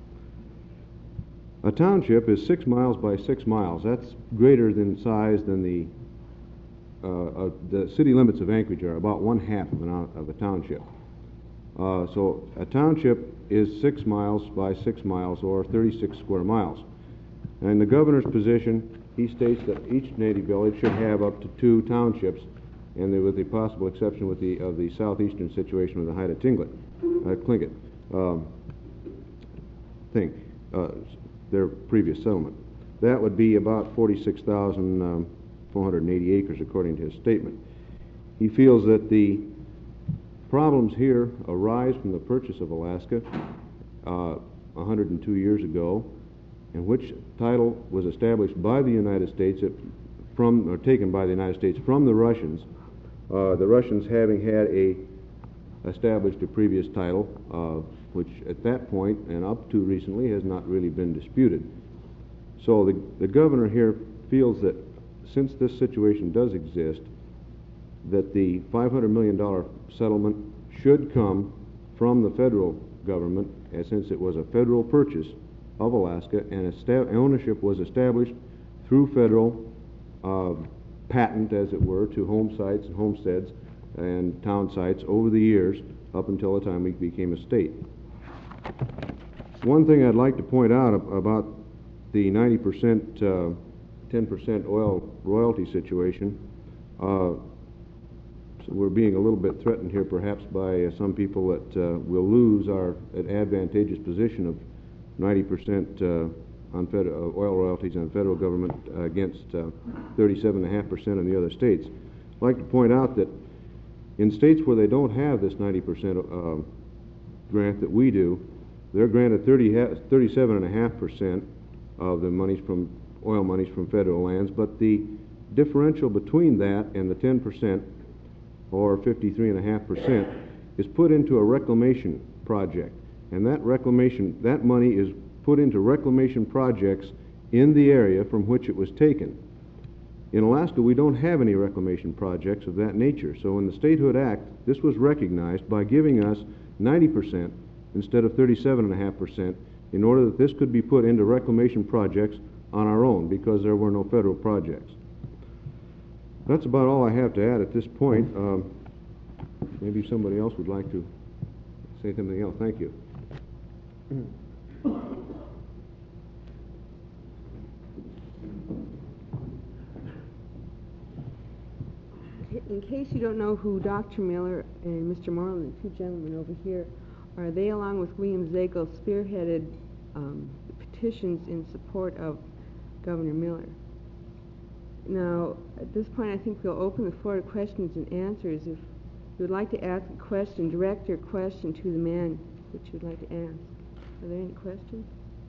A township is six miles by six miles. That's greater in size than the uh, uh, the city limits of Anchorage are about one half of, an, of a township. Uh, so a township is six miles by six miles, or thirty-six square miles. And in the governor's position, he states that each native village should have up to two townships, and they, with the possible exception with the, of the southeastern situation with the Haida Tlingit, uh, Tlingit um, thing, uh, their previous settlement. That would be about forty-six thousand four hundred eighty acres, according to his statement. He feels that the problems here arise from the purchase of Alaska uh, one hundred two years ago, in which title was established by the United States, from, or taken by the United States from the Russians. Uh, the Russians having had a established a previous title, uh, which at that point and up to recently has not really been disputed. So the, the governor here feels that since this situation does exist, that the five hundred million dollar settlement should come from the federal government, as since it was a federal purchase of Alaska, and ownership was established through federal uh, patent, as it were, to home sites and homesteads and town sites over the years up until the time we became a state. One thing I'd like to point out ab about the ninety percent, uh, ten percent oil royalty situation, uh, so we're being a little bit threatened here perhaps by uh, some people that uh, will lose our advantageous position of ninety percent uh, on fed uh, oil royalties on the federal government uh, against uh, thirty-seven point five percent in the other states. I'd like to point out that in states where they don't have this ninety percent uh, grant that we do, they're granted thirty-seven point five percent of the monies from oil monies from federal lands, but the differential between that and the ten percent, or fifty-three point five percent, is put into a reclamation project. And that reclamation, that money is put into reclamation projects in the area from which it was taken. In Alaska, we don't have any reclamation projects of that nature. So in the Statehood Act, this was recognized by giving us ninety percent instead of thirty-seven point five percent in order that this could be put into reclamation projects on our own because there were no federal projects. That's about all I have to add at this point. Um, maybe somebody else would like to say something else. Thank you. In case you don't know who Doctor Miller and Mister Moreland, the two gentlemen over here, are, they, along with William Zagel, spearheaded um, petitions in support of Governor Miller. Now, at this point, I think we'll open the floor to questions and answers. If you would like to ask a question, direct your question to the man that you would like to ask. Are there any questions?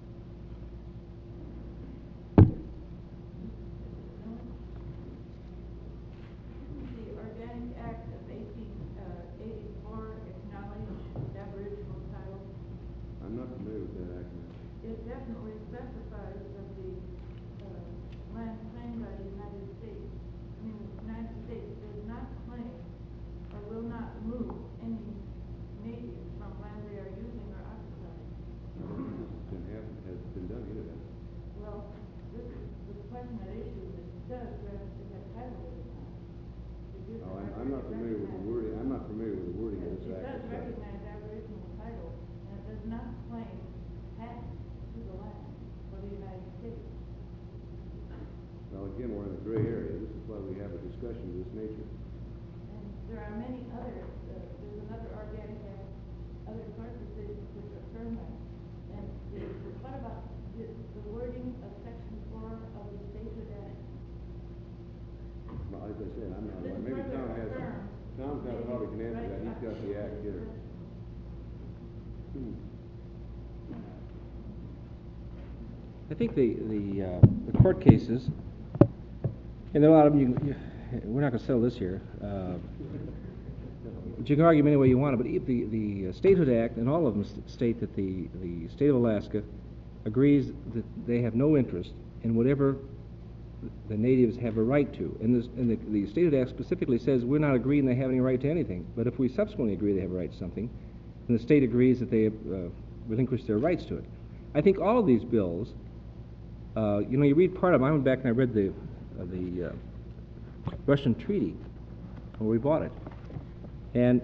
The Organic Act of eighteen eighty-four acknowledged Aboriginal title. I'm not familiar with that act. It definitely specifies that the uh, land claimed by the United States, I mean, the United States does not claim or will not move any natives from land they are using or occupying. Can have, has been done either then. Well, this is the question at issue that does rest in that title at the time. It gives No, the I'm, record I'm not familiar with the recognize- wording, I'm not familiar with the wording of It this it act. does itself. recognize Aboriginal title, and it does not claim tax to the land for the United States. Well, again, we're in a gray area. This is why we have a discussion of this nature. And there are many other, uh, there's another Organic Act, other court decisions which affirm that. And the, what about the, the wording of section four of the Statehood Act? Well, as I said, I'm not, This maybe further Tom has, affirms Tom the probably can answer right that. He's got the act here. Hmm. I think the, the, uh, the court cases, and there are a lot of them, you, you, we're not going to settle this here, uh, but you can argue them any way you want, but the, the Statehood Act and all of them st- state that the, the state of Alaska agrees that they have no interest in whatever the natives have a right to. And, this, and the, the Statehood Act specifically says we're not agreeing they have any right to anything, but if we subsequently agree they have a right to something, then the state agrees that they uh, relinquish their rights to it. I think all of these bills, uh, you know, you read part of them. I went back and I read the, uh, the uh, Russian treaty where we bought it. And,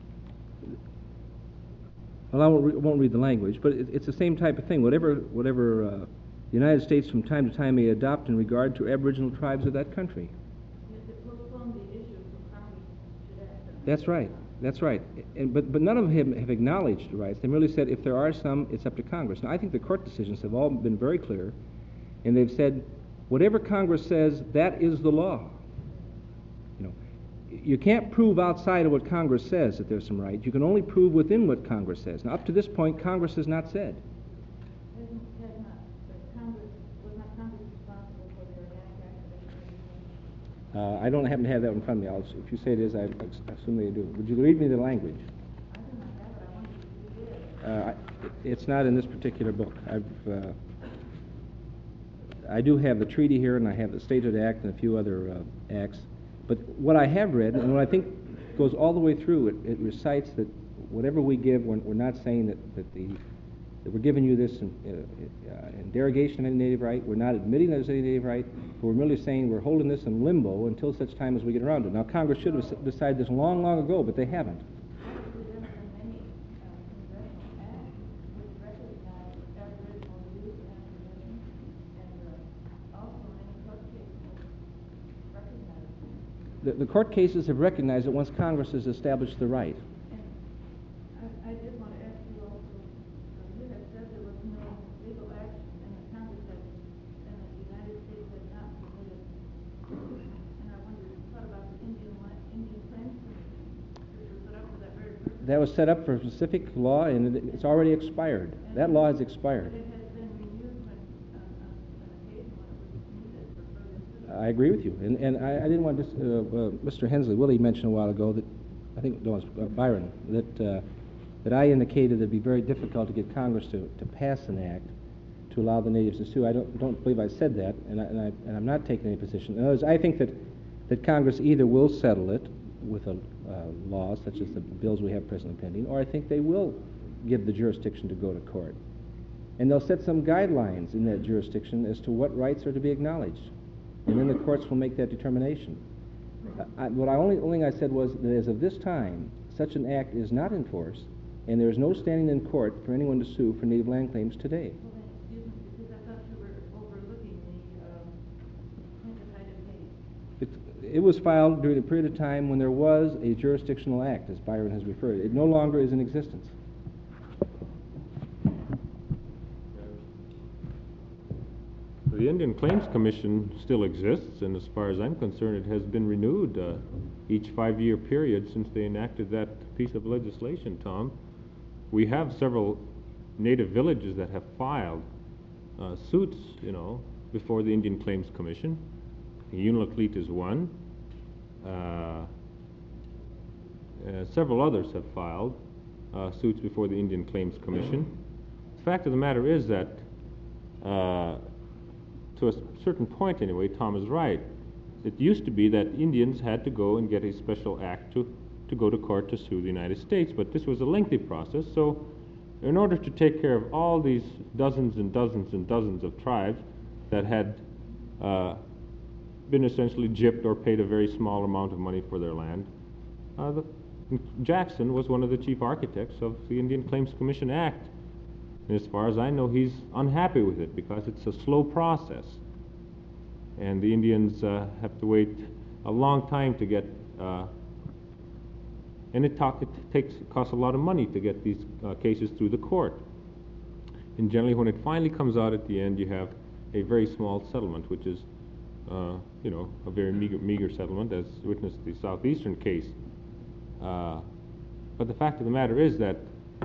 well, I won't, re- won't read the language, but it, it's the same type of thing. Whatever, whatever uh, the United States from time to time may adopt in regard to Aboriginal tribes of that country. Yes, it postponed the issue so Congress should act on it. That's right. That's right. And, but, but none of them have, have acknowledged the rights. They merely said if there are some, it's up to Congress. Now, I think the court decisions have all been very clear, and they've said whatever Congress says, that is the law. You know, you can't prove outside of what Congress says that there's some rights. You can only prove within what Congress says. Now, up to this point, Congress has not said. Hasn't, has not, but Congress, was not Congress responsible for the Organic Act of eighteen eighty-four? Uh, I don't happen to have that in front of me. I'll, if you say it is, I, I assume they do. Would you read me the language? I do not have it, I wondered if you did. Uh, I, it's not in this particular book. I've, uh, I do have the treaty here, and I have the Statehood Act and a few other uh, acts. But what I have read, and what I think goes all the way through, it, it recites that whatever we give, we're, we're not saying that, that, the, that we're giving you this in, uh, in derogation of any native right. We're not admitting there's any native right, but we're merely saying we're holding this in limbo until such time as we get around to it. Now, Congress should have s- decided this long, long ago, but they haven't. Obviously, there have been many uh, congressional acts which recognize Aboriginal use and tradition, and uh, also many court cases recognize it. The, the court cases have recognized that once Congress has established the right. And I, I did want to ask you also, uh, you had said there was no legal action and the Congress had, and the United States had not permitted. And I wondered, what about the Indian, li- Indian Claims Commission, which was set up for that very purpose? That was set up for a specific law, and it- it's already expired. That law has expired. But it has been renewed when, on, on an occasion when it was needed for further citizens. I agree with you, and, and I, I didn't want this, uh, uh, Mister Hensley, Willie mentioned a while ago that, I think, no, it was uh, Byron, that, uh, that I indicated it'd be very difficult to get Congress to, to pass an act to allow the natives to sue. I don't, don't believe I said that, and, I, and, I, and I'm not taking any position. In other words, I think that, that Congress either will settle it with a uh, law, such as the bills we have presently pending, or I think they will give the jurisdiction to go to court. And they'll set some guidelines in that jurisdiction as to what rights are to be acknowledged. And then the courts will make that determination. I, what I only, only thing I said was that as of this time, such an act is not in force, And there is no standing in court for anyone to sue for native land claims today. Well, then, excuse me, because I thought you were overlooking the, um, plaintiff item case. It, it was filed during a period of time when there was a jurisdictional act, as Byron has referred. It no longer is in existence. The Indian Claims Commission still exists, and as far as I'm concerned, it has been renewed uh, each five-year period since they enacted that piece of legislation, Tom. We have several native villages that have filed uh, suits, you know, before the Indian Claims Commission. Unalakleet is one. Uh, uh, several others have filed uh, suits before the Indian Claims Commission. The fact of the matter is that uh, to a certain point anyway, Tom is right. It used to be that Indians had to go and get a special act to, to go to court to sue the United States, but this was a lengthy process, so in order to take care of all these dozens and dozens and dozens of tribes that had uh, been essentially gypped or paid a very small amount of money for their land, uh, the, Jackson was one of the chief architects of the Indian Claims Commission Act. And as far as I know, he's unhappy with it because it's a slow process. And the Indians uh, have to wait a long time to get, uh, and it, talk, it takes, costs a lot of money to get these uh, cases through the court. And generally, when it finally comes out at the end, you have a very small settlement, which is, uh, you know, a very meager, meager settlement, as witnessed the Southeastern case. Uh, but the fact of the matter is that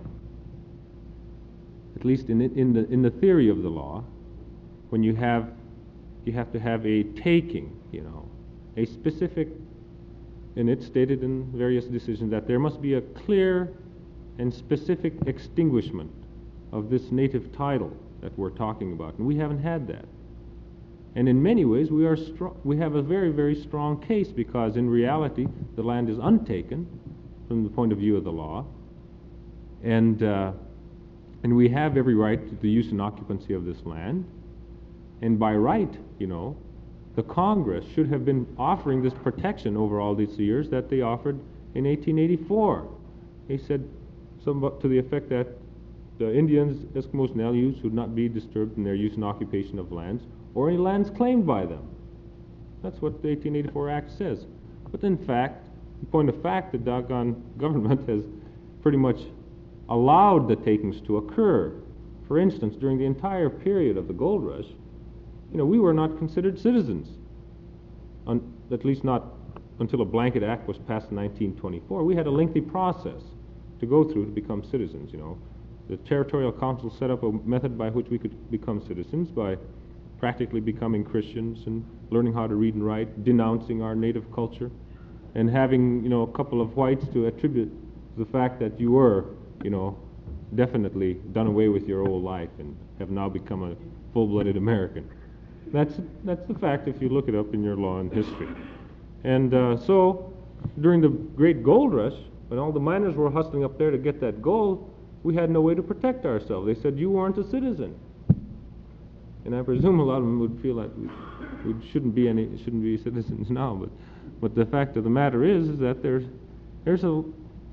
at least in, in, the, in the theory of the law, when you have, you have to have a taking, you know, a specific, and it's stated in various decisions that there must be a clear and specific extinguishment of this native title that we're talking about, and we haven't had that. And in many ways, we, are stro- we have a very, very strong case because in reality, the land is untaken from the point of view of the law, and uh, And we have every right to the use and occupancy of this land. And by right, you know, the Congress should have been offering this protection over all these years that they offered in eighteen eighty-four. He said somewhat to the effect that the Indians, Eskimos, and Aleuts would not be disturbed in their use and occupation of lands or any lands claimed by them. That's what the eighteen eighty-four Act says. But in fact, in point of fact, the doggone government has pretty much allowed the takings to occur. For instance, during the entire period of the gold rush, you know, we were not considered citizens, un at least not until a blanket act was passed in nineteen twenty-four. We had a lengthy process to go through to become citizens, you know. The Territorial Council set up a method by which we could become citizens by practically becoming Christians and learning how to read and write, denouncing our native culture, and having, you know, a couple of whites to attribute the fact that you were, you know, definitely done away with your old life and have now become a full-blooded American. That's, that's the fact if you look it up in your law and history. And uh, so, during the great gold rush, when all the miners were hustling up there to get that gold, we had no way to protect ourselves. They said, you weren't a citizen. And I presume a lot of them would feel like we, we shouldn't be any, shouldn't be citizens now, but, but the fact of the matter is, is that there's, there's a,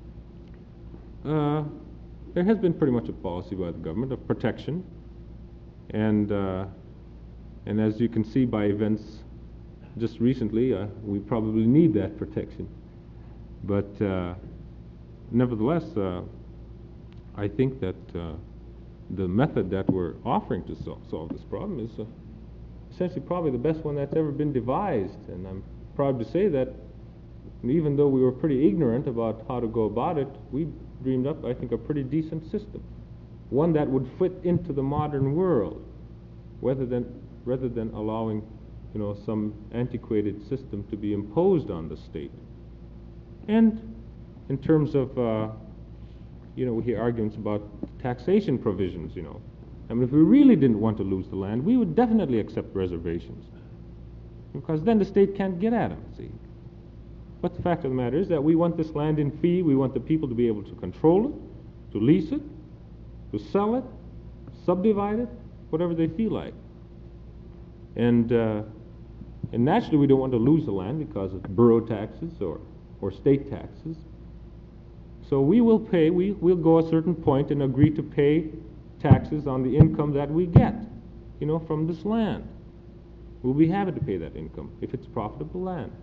uh, there has been pretty much a policy by the government of protection, and uh, and as you can see by events just recently, uh, we probably need that protection. But uh, nevertheless, uh, I think that uh, the method that we're offering to sol solve this problem is uh, essentially probably the best one that's ever been devised, and I'm proud to say that even though we were pretty ignorant about how to go about it, we dreamed up, I think, a pretty decent system, one that would fit into the modern world, rather than rather than allowing, you know, some antiquated system to be imposed on the state. And in terms of, uh, you know, we hear arguments about taxation provisions. You know, I mean, if we really didn't want to lose the land, we would definitely accept reservations, because then the state can't get at them. See. But the fact of the matter is that we want this land in fee. We want the people to be able to control it, to lease it, to sell it, subdivide it, whatever they feel like. And, uh, and naturally, we don't want to lose the land because of borough taxes or, or state taxes. So we will pay, we will go a certain point and agree to pay taxes on the income that we get, you know, from this land. We'll be happy to pay that income if it's profitable land.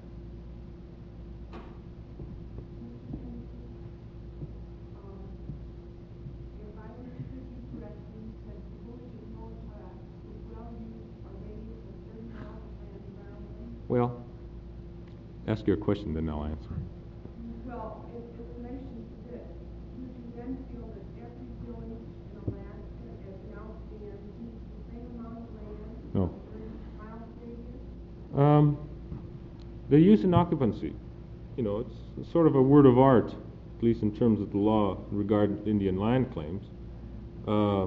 If I understood you correctly, you said the village of Noatak is well used a radius of thirty miles of land around them. Well, ask your question, then I'll answer. Well, in in relation to this, would you then feel that every village in Alaska, as now stands, needs the same amount of land? No. thirty miles radius? Um, the use and occupancy, you know, it's sort of a word of art, at least in terms of the law regarding Indian land claims. Uh,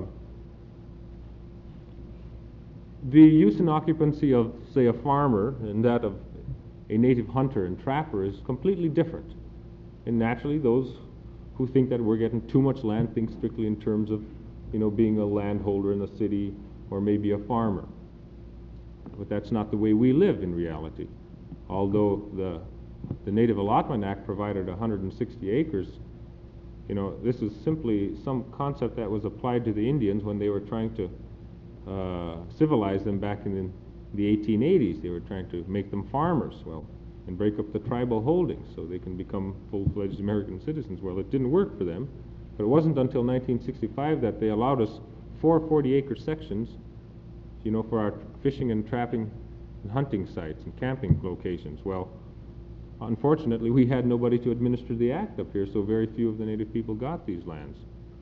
the use and occupancy of, say, a farmer and that of a native hunter and trapper is completely different. And naturally, those who think that we're getting too much land think strictly in terms of, you know, being a landholder in a city or maybe a farmer. But that's not the way we live in reality. Although the, the Native Allotment Act provided one hundred sixty acres, you know, this is simply some concept that was applied to the Indians when they were trying to uh, civilize them back in the eighteen eighties. They were trying to make them farmers, well, and break up the tribal holdings so they can become full-fledged American citizens. Well, it didn't work for them, but it wasn't until nineteen sixty-five that they allowed us four forty-acre sections, you know, for our fishing and trapping and hunting sites and camping locations. Well, unfortunately, we had nobody to administer the act up here, so very few of the native people got these lands.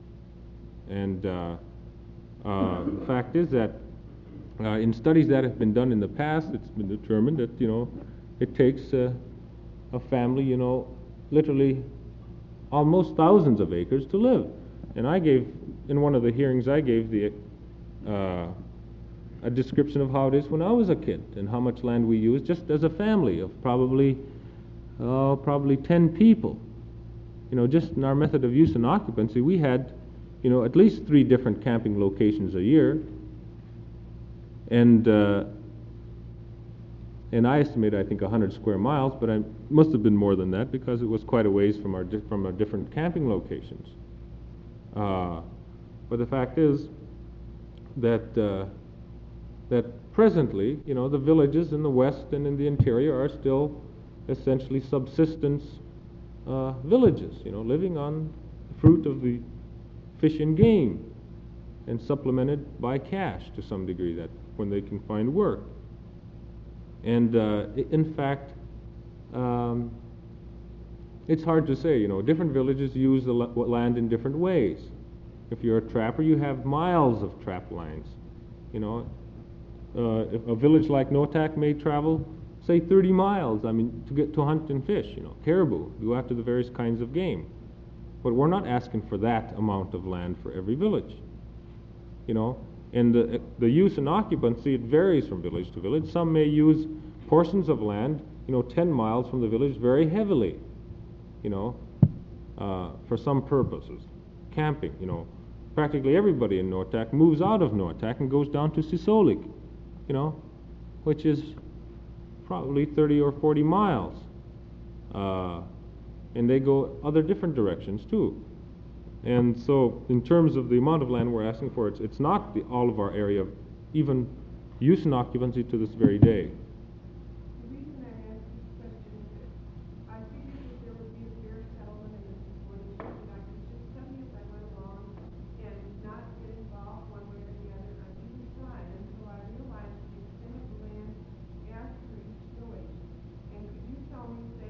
And uh, uh, the fact is that uh, in studies that have been done in the past, it's been determined that, you know, it takes uh, a family, you know, literally almost thousands of acres to live. And I gave, in one of the hearings, I gave the uh, a description of how it is when I was a kid and how much land we used just as a family of probably, uh, probably ten people. You know, just in our method of use and occupancy, we had, you know, at least three different camping locations a year. And uh, and I estimate, I think, one hundred square miles, but I must have been more than that because it was quite a ways from our di from our different camping locations. Uh, but the fact is that uh, that presently, you know, the villages in the west and in the interior are still essentially subsistence uh, villages, you know, living on the fruit of the fish and game, and supplemented by cash to some degree, that when they can find work. And uh, in fact, um, it's hard to say, you know, different villages use the land in different ways. If you're a trapper, you have miles of trap lines. You know, uh, if a village like Noatak may travel, say, thirty miles, I mean, to get to hunt and fish, you know, caribou, go after the various kinds of game. But we're not asking for that amount of land for every village. You know, and the, the use and occupancy, it varies from village to village. Some may use portions of land, you know, ten miles from the village very heavily, you know, uh, for some purposes. Camping, you know. Practically everybody in Noatak moves out of Noatak and goes down to Sisolik, you know, which is probably thirty or forty miles. Uh, and they go other different directions too. And so in terms of the amount of land we're asking for, it's, it's not the, all of our area, even use and occupancy to this very day.